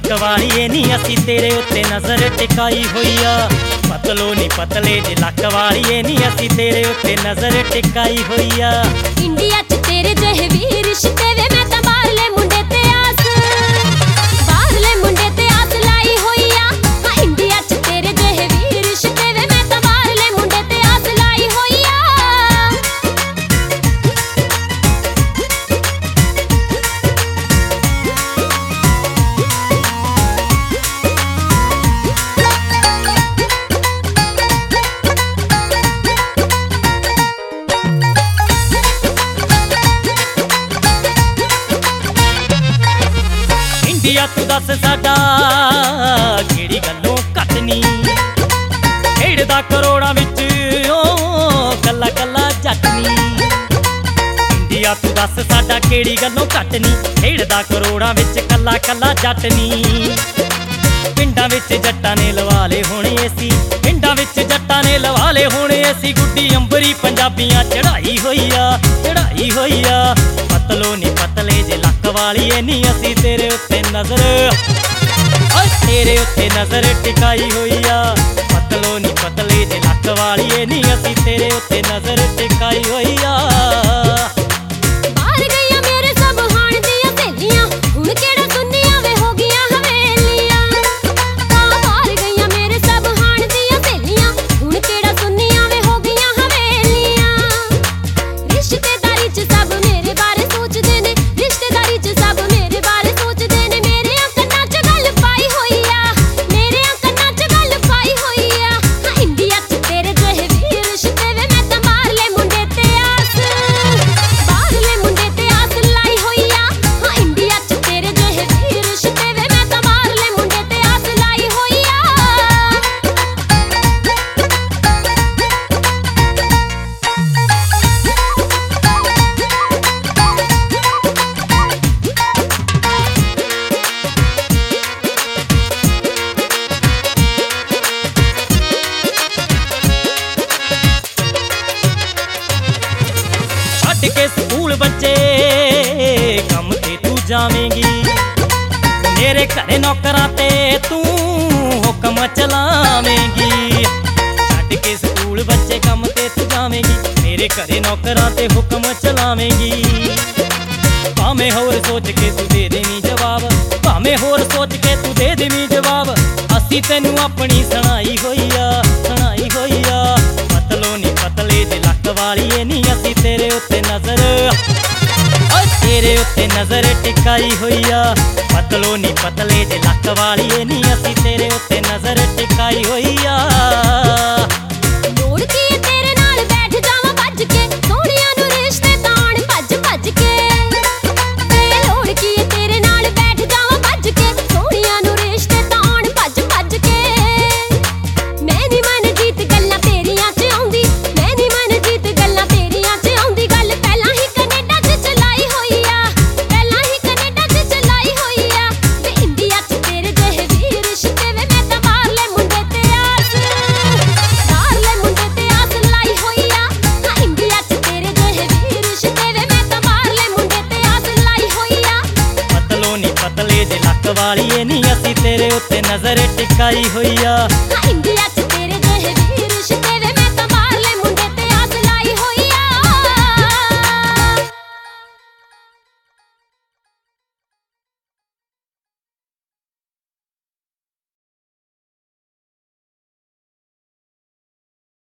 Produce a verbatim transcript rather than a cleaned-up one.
Luck वालीए नी असी तेरे उत्ते नजर टिकाई हुई आ। पतलो नी पतले जे लक वालीए नी असी तेरे उत्ते नजर टिकाई हुई आ। इंडिया च तेरे जहे वी रिश्ते वे मैं तां बाहरले मुंडे ते आस बाहरले मुंडे ते आस लाई हुई आ। हां इंडिया च तेरे जहे वी रिश्ते वे मैं तां बाहरले मुंडे ते आस लाई हुई आ। इंडिया तू दस साडा किहड़ी गल्लों घट नी खेड़दा करोड़ां विच ओ कल्ला कल्ला जट नी। इंडिया तू दस साडा किहड़ी गल्लों घट नी खेड़दा करोड़ां विच कल्ला कल्ला जट नी। पिंडां विच जट्टां ने लवा ले होणे एसी पिंडां विच जट्टां ने लवा ले होणे एसी। गुड्डी अंबरी पंजाबियां चढ़ाई होई आ चढ़ाई होई आ। पतलो नी पतले जे लक वालीए नी असी तेरे उत्ते नजर ओए तेरे उत्ते नजर टिकाई हुई आ। पतलो नी पतले जे लक वालीए नी असी तेरे उत्ते नजर टिकाई हुई आ। बाहर गईयां मेरे सब हाण दियां सहेलियां हुण केड़ा दुनिया वे हो गईयां हवेलियां। हां बाहर गईयां मेरे सब हाण दियां सहेलियां हुण केड़ा दुनिया वे हो गईयां हवेलियां। रिश्तेदारी च सब मेरे बारे सोचदे ने रिश्तेदारी च सब मेरे बारे सोचदे ने। मेरे कन्नां च गल पाई होई आ मेरे कन्नां च गल पाई होई आ। हां इंडिया च तेरे जहे वी रिश्ते वे मैं तां बाहरले मुंडे ते आस बाहरले मुंडे ते आस लाई होई आ। हां इंडिया च तेरे जहे वी रिश्ते वे मैं तां बाहरले मुंडे ते आस लाई होई आ। छड्ड के स्कूल बच्चे कम ते तू जावेंगी मेरे घरे नौकरां ते तू हुक्म चलावेंगी। छड्ड के स्कूल बच्चे कम ते तू जावेंगी मेरे घरे नौकरां ते हुक्म चलावेंगी। भावें होर सोच के तू दे देवीं जवाब भावें होर सोच के तू दे देवीं जवाब। असी तैनू अपनी सुनाई होई आ सुनाई होई आ। पतलो नी पतले जे लक वालीए नी असी तेरे उत्ते नजर ओए तेरे उत्ते नजर टिकाई हुई आ। पतलो नी पतले जे लक वालीए नी असी तेरे उत्ते नजर टिकाई हुई आ। लोड़ की है तेरे नाल बैठ जावां भज के सोहणियां नू रिश्ते ताण भज भज के। वे लोड़ की है तेरे नाल बैठ जावां भज के सोहणियां नू रिश्ते ताण भज भज के। मैं नी मन जीत गल्लां तेरियां च आउंदी मैं नी मन जीत गल्लां तेरियां च आउंदी। गल पहलां ही कनेडा च चलाई होई आ पहलां ही कनेडा च चलाई होई आ। वे इंडिया च तेरे जहे वी रिश्ते वे मैं तां बाहरले मुंडे ते आस बाहरले मुंडे ते आस लाई होई आ। हां इंडिया च तेरे जहे वी रिश्ते वे मैं तां बाहरले मुंडे ते आस लाई होई आ। पतलो नी पतले जे लक वालीए नी असी तेरे उत्ते नजर टिकाई हुई आ। हां इंडिया च